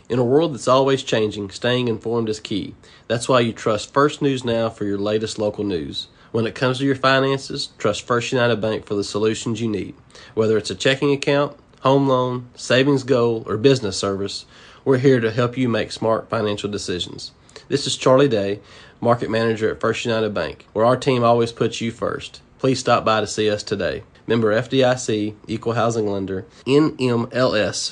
In a world that's always changing, staying informed is key. That's why you trust First News Now for your latest local news. When it comes to your finances, trust First United Bank for the solutions you need. Whether it's a checking account, home loan, savings goal, or business service, we're here to help you make smart financial decisions. This is Charlie Day, Market Manager at First United Bank, where our team always puts you first. Please stop by to see us today. Member FDIC, Equal Housing Lender, NMLS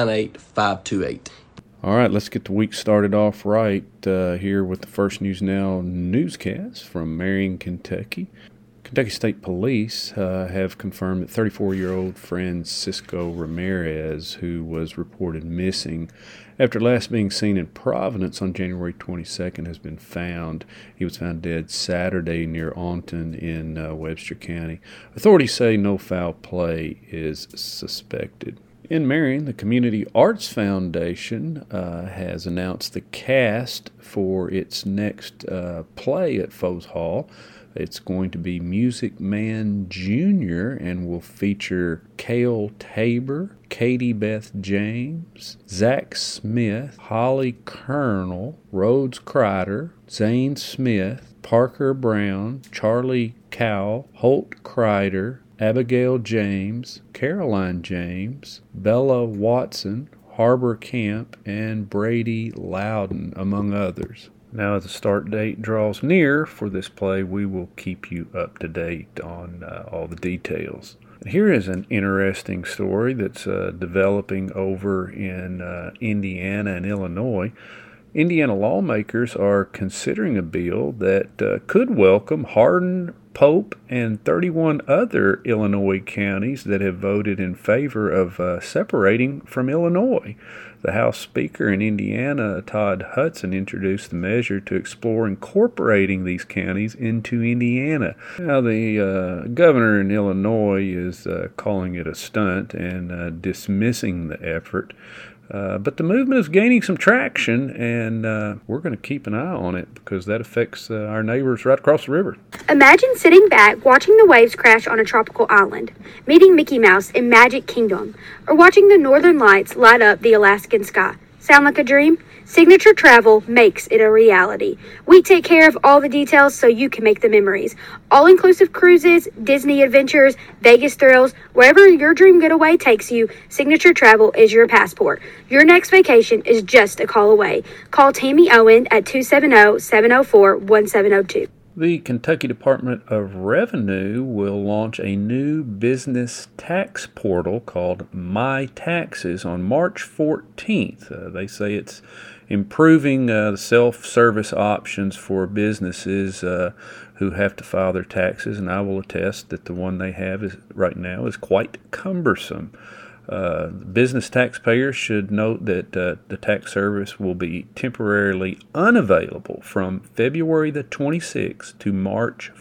498528. All right, let's get the week started off right here with the First News Now newscast from Marion, Kentucky. Kentucky State Police have confirmed that 34-year-old Francisco Ramirez, who was reported missing after last being seen in Providence on January 22nd, has been found. He was found dead Saturday near Aunton in Webster County. Authorities say no foul play is suspected. In Marion, the Community Arts Foundation has announced the cast for its next play at Foes Hall. It's going to be Music Man Jr. and will feature Cale Tabor, Katie Beth James, Zach Smith, Holly Colonel, Rhodes Crider, Zane Smith, Parker Brown, Charlie Cowell, Holt Crider, Abigail James, Caroline James, Bella Watson, Harbor Camp, and Brady Loudon, among others. Now, as the start date draws near for this play, we will keep you up to date on all the details. Here is an interesting story that's developing over in Indiana and Illinois. Indiana lawmakers are considering a bill that could welcome Hardin, Pope, and 31 other Illinois counties that have voted in favor of separating from Illinois. The House Speaker in Indiana, Todd Hudson, introduced the measure to explore incorporating these counties into Indiana. Now, the governor in Illinois is calling it a stunt and dismissing the effort. But the movement is gaining some traction, and we're going to keep an eye on it because that affects our neighbors right across the river. Imagine sitting back, watching the waves crash on a tropical island, meeting Mickey Mouse in Magic Kingdom, or watching the northern lights light up the Alaskan sky. Sound like a dream? Signature Travel makes it a reality. We take care of all the details so you can make the memories. All-inclusive cruises, Disney adventures, Vegas thrills, wherever your dream getaway takes you, Signature Travel is your passport. Your next vacation is just a call away. Call Tammy Owen at 270-704-1702. The Kentucky Department of Revenue will launch a new business tax portal called My Taxes on March 14th. They say it's improving the self-service options for businesses who have to file their taxes, and I will attest that the one they have right now is quite cumbersome. Business taxpayers should note that the tax service will be temporarily unavailable from February the 26th to March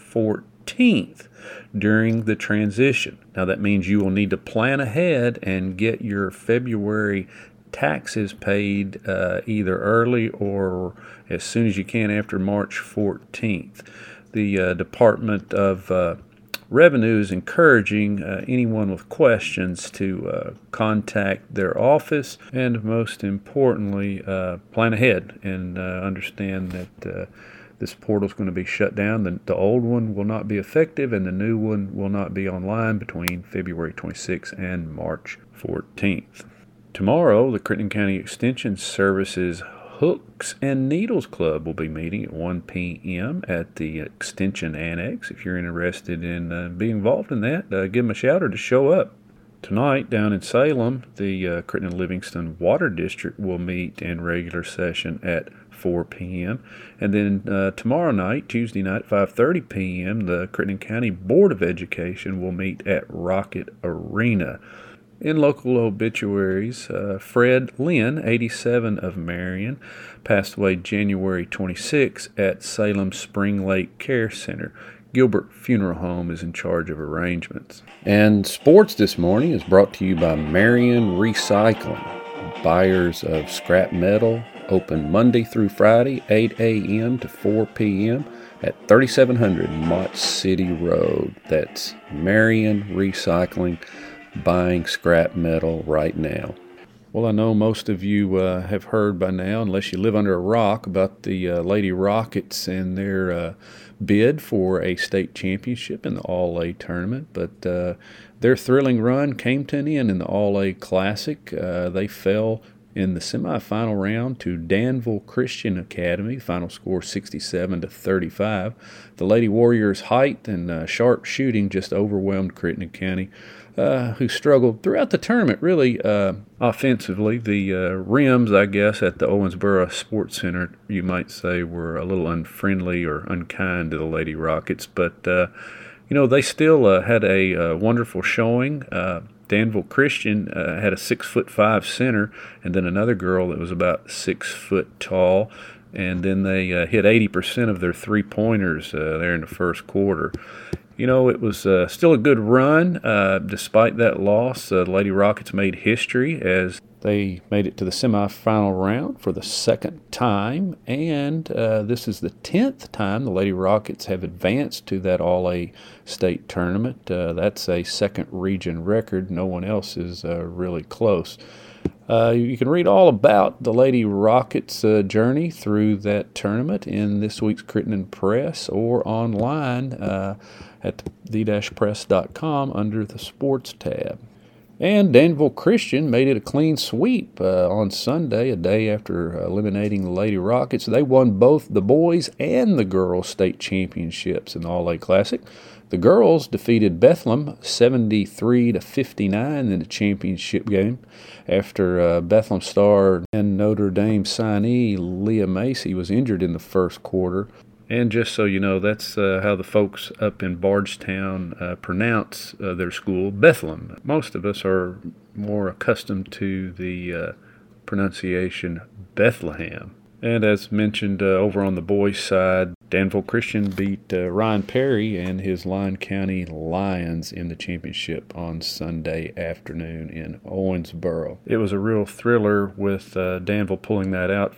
14th during the transition. Now, that means you will need to plan ahead and get your February taxes paid either early or as soon as you can after March 14th. The Department of Revenue is encouraging anyone with questions to contact their office and, most importantly, plan ahead and understand that this portal is going to be shut down. The old one will not be effective and the new one will not be online between February 26th and March 14th. Tomorrow, the Crittenden County Extension Services Hooks and Needles Club will be meeting at 1 p.m. at the Extension Annex. If you're interested in being involved in that, give them a shout or to show up. Tonight, down in Salem, the Crittenden Livingston Water District will meet in regular session at 4 p.m. And then tomorrow night, Tuesday night, 5:30 p.m., the Crittenden County Board of Education will meet at Rocket Arena. In local obituaries, Fred Lynn, 87 of Marion, passed away January 26 at Salem Spring Lake Care Center. Gilbert Funeral Home is in charge of arrangements. And sports this morning is brought to you by Marion Recycling. Buyers of scrap metal, open Monday through Friday, 8 a.m. to 4 p.m. at 3700 Mott City Road. That's Marion Recycling. Buying scrap metal right now. Well, I know most of you have heard by now, unless you live under a rock, about the Lady Rockets and their bid for a state championship in the All-A tournament. But their thrilling run came to an end in the All-A Classic. They fell in the semifinal round to Danville Christian Academy. Final score 67-35. The Lady Warriors' height and sharp shooting just overwhelmed Crittenden County, who struggled throughout the tournament, really offensively. The rims, I guess, at the Owensboro Sports Center, you might say, were a little unfriendly or unkind to the Lady Rockets. But, they still had a wonderful showing. Danville Christian had a 6'5" center, and then another girl that was about 6 foot tall. And then they hit 80% of their three-pointers there in the first quarter. It was still a good run. Despite that loss, the Lady Rockets made history as they made it to the semifinal round for the second time. And this is the 10th time the Lady Rockets have advanced to that All-A state tournament. That's a second region record. No one else is really close. You can read all about the Lady Rockets' journey through that tournament in this week's Crittenden Press or online at the-press.com under the Sports tab. And Danville Christian made it a clean sweep on Sunday, a day after eliminating the Lady Rockets. They won both the boys and the girls' state championships in the All-A Classic. The girls defeated Bethlehem 73-59 in the championship game after Bethlehem star and Notre Dame signee Leah Macy was injured in the first quarter. And just so you know, that's how the folks up in Bardstown pronounce their school, Bethlehem. Most of us are more accustomed to the pronunciation Bethlehem. And as mentioned over on the boys' side, Danville Christian beat Ryan Perry and his Lyon County Lions in the championship on Sunday afternoon in Owensboro. It was a real thriller with Danville pulling that out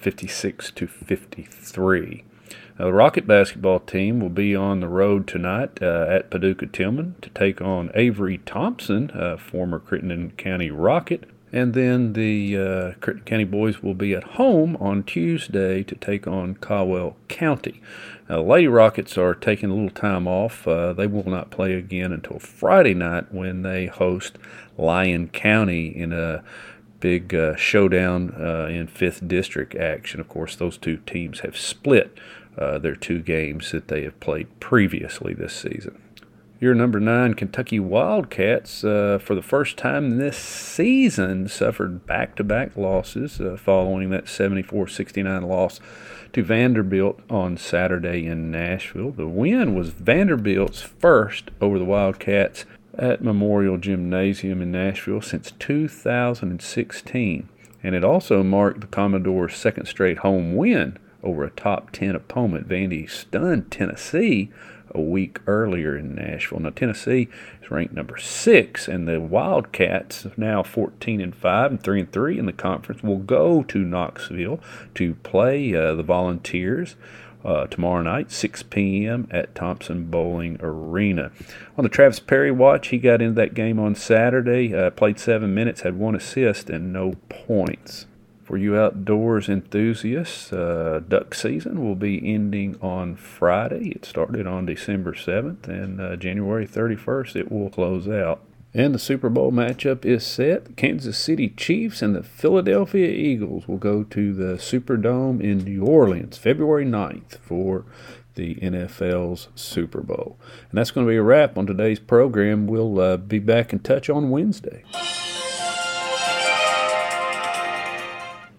56-53. Now, the Rocket basketball team will be on the road tonight at Paducah Tillman to take on Avery Thompson, former Crittenden County Rocket. And then the Crittenden County boys will be at home on Tuesday to take on Caldwell County. Now, the Lady Rockets are taking a little time off. They will not play again until Friday night when they host Lyon County in a big showdown in 5th District action. Of course, those two teams have split their two games that they have played previously this season. Your number 9 Kentucky Wildcats, for the first time this season, suffered back-to-back losses following that 74-69 loss to Vanderbilt on Saturday in Nashville. The win was Vanderbilt's first over the Wildcats at Memorial Gymnasium in Nashville since 2016, and it also marked the Commodores' second straight home win over a top 10 opponent. Vandy stunned Tennessee a week earlier in Nashville. Now, Tennessee is ranked number 6, and the Wildcats, now 14-5 and 3-3 in the conference, will go to Knoxville to play the Volunteers tomorrow night, 6 p.m. at Thompson Bowling Arena. On the Travis Perry watch, he got into that game on Saturday, played 7 minutes, had 1 assist, and no points. For you outdoors enthusiasts, duck season will be ending on Friday. It started on December 7th, and January 31st it will close out. And the Super Bowl matchup is set. The Kansas City Chiefs and the Philadelphia Eagles will go to the Superdome in New Orleans February 9th for the NFL's Super Bowl. And that's going to be a wrap on today's program. We'll be back in touch on Wednesday.